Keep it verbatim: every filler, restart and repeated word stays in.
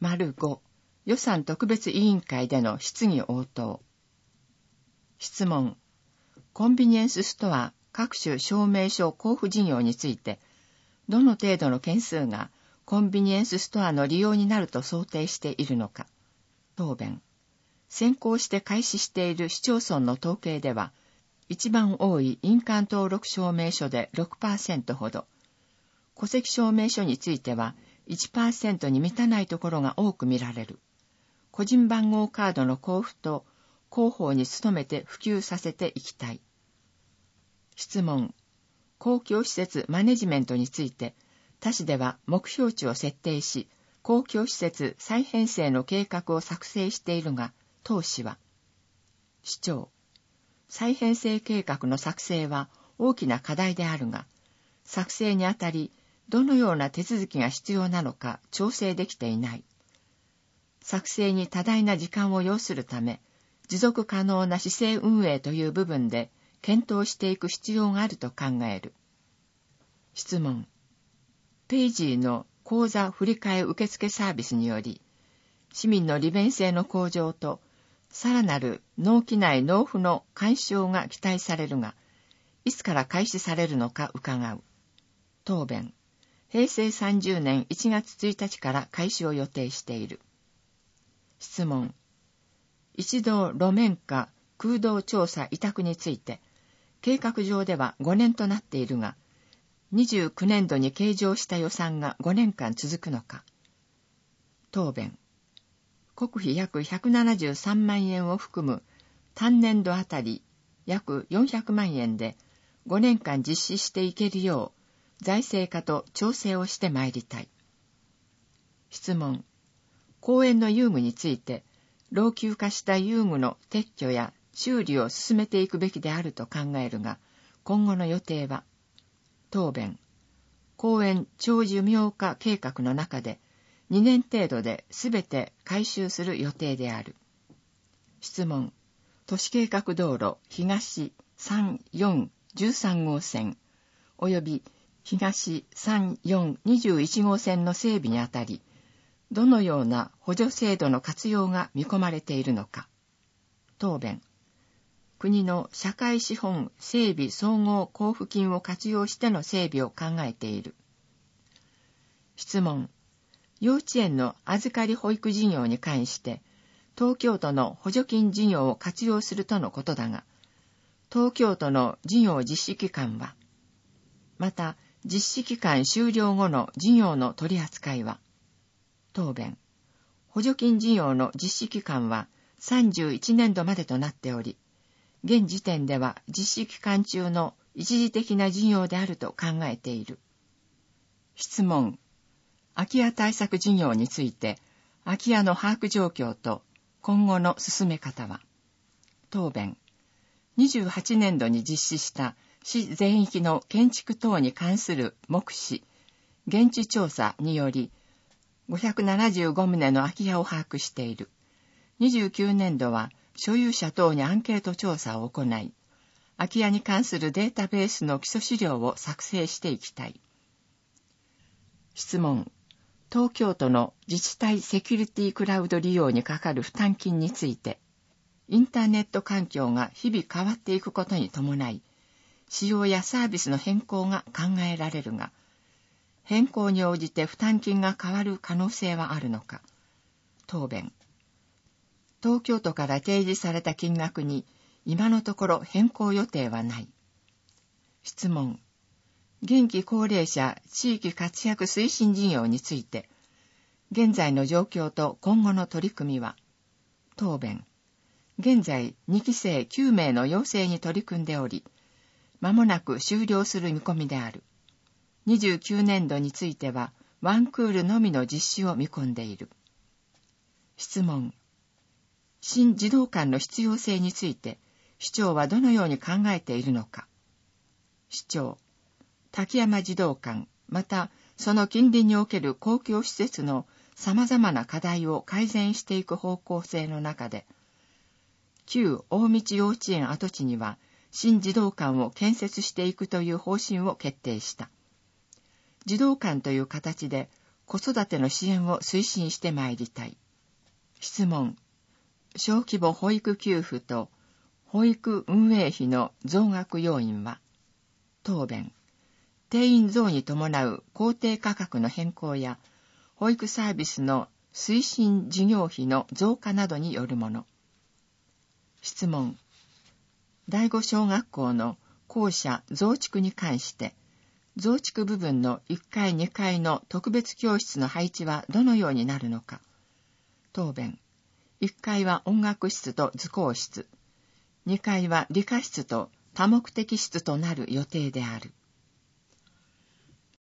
ご、予算特別委員会での質疑応答。質問。コンビニエンスストア各種証明書交付事業について、どの程度の件数がコンビニエンスストアの利用になると想定しているのか。答弁。先行して開始している市町村の統計では、一番多い印鑑登録証明書で ろくパーセント ほど、戸籍証明書については いちパーセント に満たないところが多く見られる。個人番号カードの交付と広報に努めて普及させていきたい。質問。公共施設マネジメントについて、他市では目標値を設定し、公共施設再編成の計画を作成しているが、当市は。市長。再編成計画の作成は大きな課題であるが、作成にあたり、どのような手続きが必要なのか調整できていない。作成に多大な時間を要するため、持続可能な市政運営という部分で検討していく必要があると考える。質問。ペイジーの口座振替受付サービスにより、市民の利便性の向上と、さらなる納期内納付の解消が期待されるが、いつから開始されるのか伺う。答弁。へいせいさんじゅうねんいちがつついたちから開始を予定している。質問。一道路面化空洞調査委託について、計画上ではごねんとなっているが、にじゅうきゅうねんどに計上した予算がごねんかん続くのか。答弁。国費約ひゃくななじゅうさんまんえんを含む単年度あたり約よんひゃくまんえんでごねんかん実施していけるよう財政課と調整をしてまいりたい。質問。公園の遊具について老朽化した遊具の撤去や修理を進めていくべきであると考えるが、今後の予定は。答弁。公園長寿命化計画の中でにねん程度で全て改修する予定である。質問。都市計画道路東さんよんいちさん号線及び東さんよんにじゅういち号線の整備にあたり、どのような補助制度の活用が見込まれているのか。答弁。国の社会資本整備総合交付金を活用しての整備を考えている。質問。幼稚園の預かり保育事業に関して、東京都の補助金事業を活用するとのことだが、東京都の事業実施期間は、また実施期間終了後の事業の取り扱いは。答弁。補助金事業の実施期間はさんじゅういちねんどまでとなっており、現時点では実施期間中の一時的な事業であると考えている。質問。空き家対策事業について、空き家の把握状況と今後の進め方は。答弁。にじゅうはちねんどに実施した市全域の建築等に関する目視、現地調査により、ごひゃくななじゅうごとうの空き家を把握している。にじゅうきゅうねんどは所有者等にアンケート調査を行い、空き家に関するデータベースの基礎資料を作成していきたい。質問。東京都の自治体セキュリティクラウド利用にかかる負担金について、インターネット環境が日々変わっていくことに伴い、仕様やサービスの変更が考えられるが、変更に応じて負担金が変わる可能性はあるのか。答弁。東京都から提示された金額に今のところ変更予定はない。質問。元気高齢者地域活躍推進事業について、現在の状況と今後の取り組みは。答弁。現在にきせいきゅうめいの養成に取り組んでおり、間もなく終了する見込みである。にじゅうきゅうねんどについては、ワンクールのみの実施を見込んでいる。質問。新児童館の必要性について、市長はどのように考えているのか。市長。滝山児童館、またその近隣における公共施設の様々な課題を改善していく方向性の中で、旧大道幼稚園跡地には新児童館を建設していくという方針を決定した。児童館という形で子育ての支援を推進してまいりたい。質問。小規模保育給付と保育運営費の増額要因は？答弁。定員増に伴う公定価格の変更や、保育サービスの推進事業費の増加などによるもの。質問。第五小学校の校舎増築に関して、増築部分のいっかいにかいの特別教室の配置はどのようになるのか。答弁。いっかいは音楽室と図工室、にかいは理科室と多目的室となる予定である。